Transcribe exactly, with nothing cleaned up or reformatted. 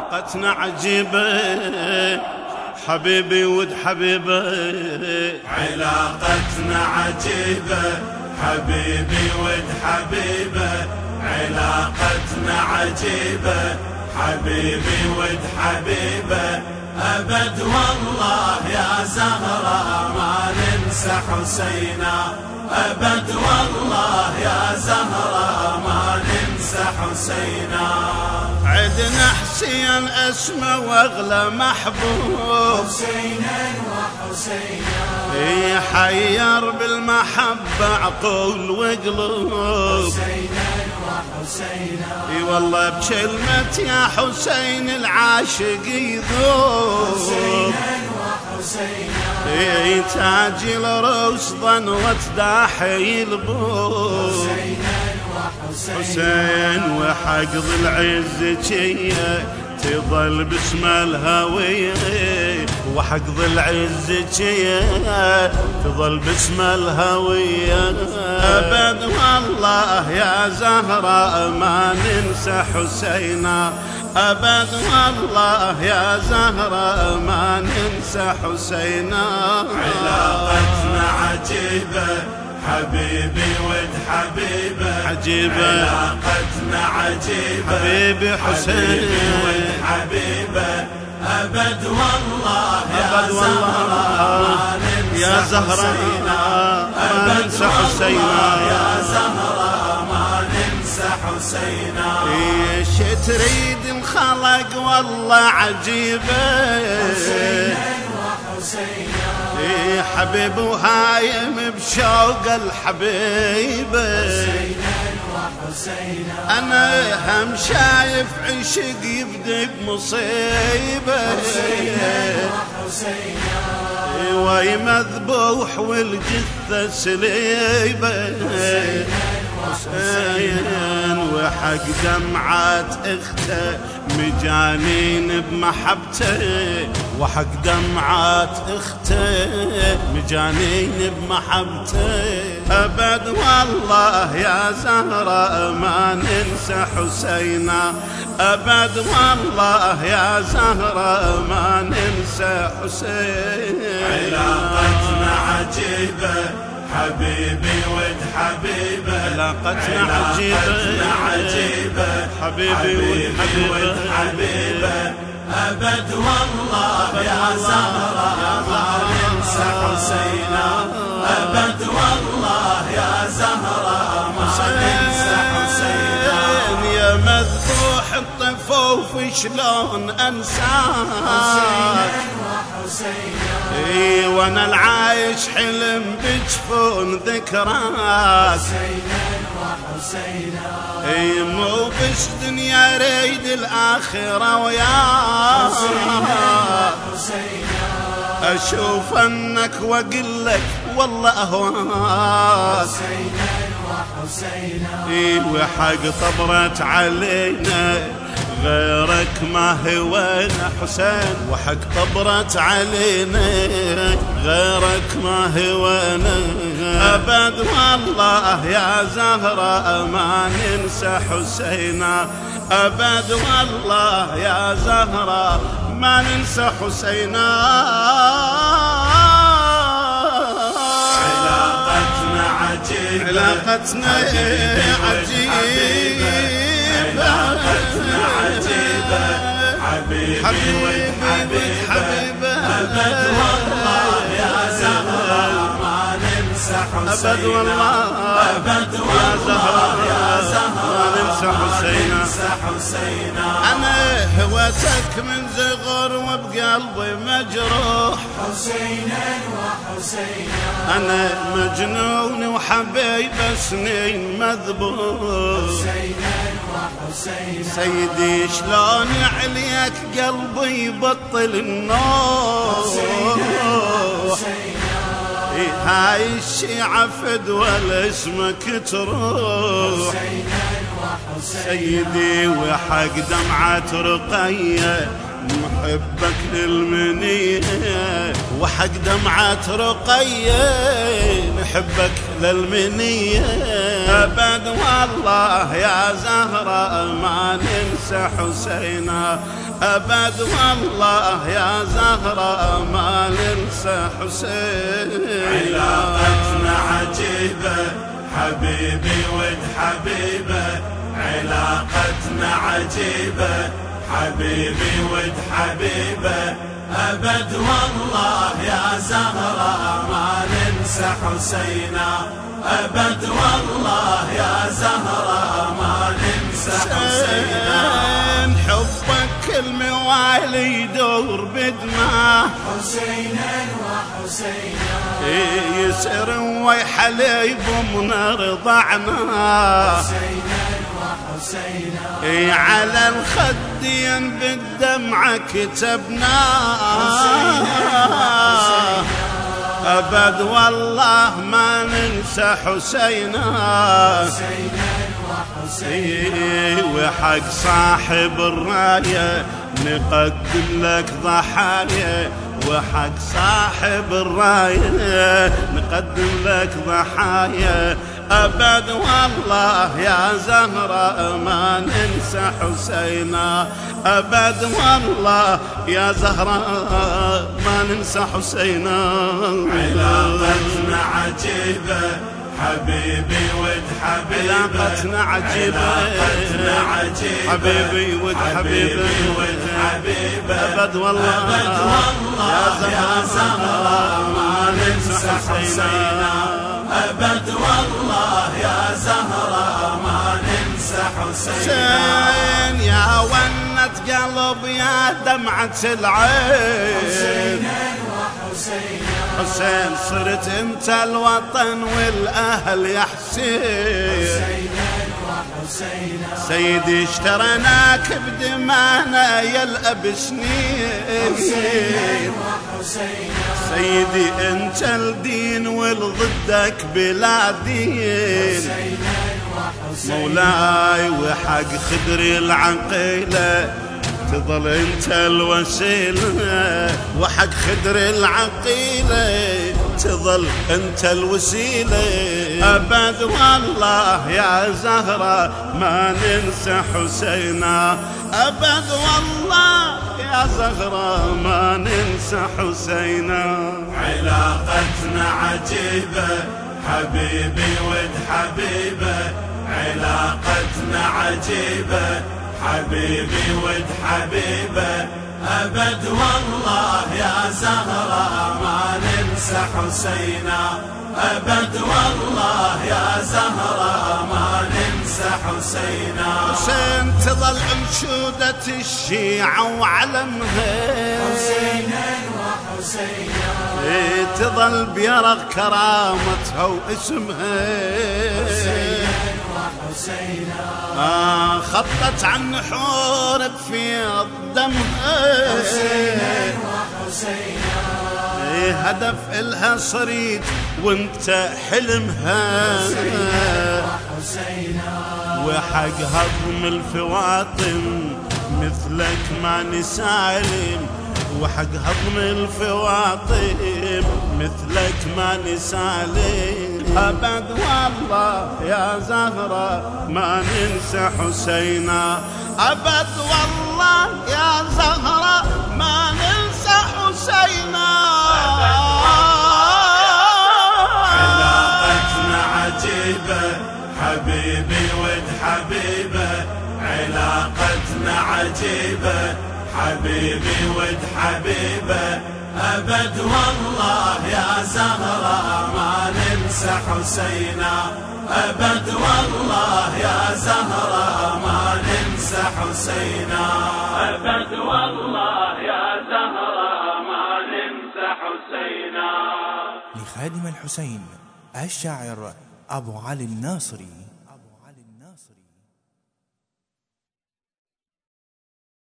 علاقتنا عجيبة حبيبي ود حبيبة، علاقتنا عجيبة حبيبي ود حبيبة، علاقتنا عجيبة حبيبي ود حبيبة، أبد والله يا زهرة ما ننسى حسينا، أبد والله يا زهرة ما ننسى حسينا. عدنا حسين اسمه واغلى محبوب، حسينا وحسينا يحير بالمحبة عقول وقلوب، حسينا وحسينا اي والله بكلمة يا حسين العاشق يذوب، حسينا وحسينا اي تاج الروس ظنوة داحي البوب، حسين وحق ذي العز جيه تظل باسم الهوية، وحق ذي العز جيه تظل باسم الهوية، أبد والله يا زهرة ما ننسى حسينا، أبد والله يا زهرة ما ننسى حسينا. علاقتنا عجيبة حبيبي ود حبيبة، عجيبة علاقتنا عجيبة حبيبي حسين ود حبيبة، أبد والله أبد والله يا زهرة ما ننسى حسينا، يا زهرة ما ننسى حسينا. ايش تريد الخلق والله عجيبة، إيه حبيب وهايم بشوق الحبيبة، أنا هم شايف عشق يبدأ بمصيبة، وي مذبوح والجثة سليبة، حسين وحق دمعات اخته مجانين بمحبته، وحق دمعات اخته مجانين بمحبته، أبد والله يا زهرة ما ننسى حسينا، أبد والله يا زهرة ما ننسى حسينا. علاقتنا عجيبة حبيبي ود حبيبة، علاقتنا عجيبة عجيبة حبيبي ود حبيبة، أبد والله يا زهرة ما ننسى حسينا، أبد والله يا زهرة ما ننسى حسينا. يا مذبوح الطفوف شلون انساك، اي وانا العايش حلم بجفون ذكراك، اي مو بس دنيا ريد الاخره وياك، اشوف انك واقول والله اهواك، اي وحق طبرت علينا غيرك ما هوانا حسين، وحق طبرت علينا غيرك ما هوانا، أبد والله يا زهرة ما ننسى حسينا، أبد والله يا زهرة ما ننسى حسينا. علاقتنا عجيبة علاقتنا عجيبة علاقتنا عجيبة حبيبي ود حبيبة، أبد والله يا زهرة ما ننسى حسينا، أبد والله أبد والله يا زهرة ما ننسى حسينا. حسينا أنا هوتك من زغر وبقلبي مجروح، حسينا وحسينا أنا مجنون وحبيب سنين مذبوح، سيدي شلون عليك قلبي يبطل النوح، هاي الشيعة فدوى لاسمك تروح، سيدي وحق دمعة رقية محبك للمنية، وحق دمعة رقية محبك للمنية، أبد والله يا زهرة ما ننسى حسينا، أبد والله يا زهرة ما ننسى حسينا. علاقتنا عجيبة حبيبي ود حبيبة، علاقتنا عجيبة حبيبي ود حبيبة، أبد والله يا زهرة ما ننسى حسينا، أبد والله يا زهرة ما ننسى حسينا. حبك الموالي يدور بدماه حسينا وحسينا، يسر ويحلي ضمن رضعنا حسينا وحسينا، على الخدين بالدمعة كتبنا أبد والله ما ننسى حسينا. وحق صاحب الراية نقدم لك ضحايا، وحق صاحب الراية نقدم لك ضحايا، أبد والله يا زهرة ما ننسى حسينا، أبد والله يا زهرة ما ننسى حسينا. علاقتنا عجيبة حبيبي ود حبيبة، علاقتنا عجيبة علاقتنا عجيبة حبيبي ود حبيبة، ود حبيبة، أبد والله أبد والله يا زهرة ما ننسى حسينا، أبد والله يا زهرة ما ننسى حسينا. يا ونة قلب يا دمعة العين حسين، صرت انت الوطن والاهل يا حسين، سيدي اشترناك بدمانا يا الاب سنين، سيدي انت الدين والضدك بلا دين، مولاي وحق خدري العقيله تظل انت الوسيلة، وحق خدر العقيلة تظل انت الوسيلة، أبد والله يا زهرة ما ننسى حسينا، أبد والله يا زهرة ما ننسى حسينا. علاقتنا عجيبة حبيبي ود حبيبة، علاقتنا عجيبة حبيبي ود حبيبة، أبد والله يا زهرة ما ننسى حسينا، أبد والله يا زهرة ما ننسى حسينا. حسين تظل انشودة الشيعة وعلمها، حسينا وحسينا، تظل بيرغ كرامتها واسمها، آه خطت عن حورب في دمها، حسينا وحسينا، هدف إلها صريت وانت حلمها، وحق هضم الفواطم مثلك ما نسالم، وحق هضم الفواطم مثلك ما نسالم، أبد والله يا زهرة ما ننسى حسينا، أبد والله يا زهرة ما ننسى حسينا. علاقتنا عجيبة حبيبي ود حبيبة، علاقتنا عجيبة حبيبي ود حبيبة، أبد والله يا زهرة ما ننسى حسينا، أبد والله يا زهرة ما ننسى حسينا، أبد والله يا زهرة ما ننسى حسينا. لخادم الحسين الشاعر أبو علي الناصري.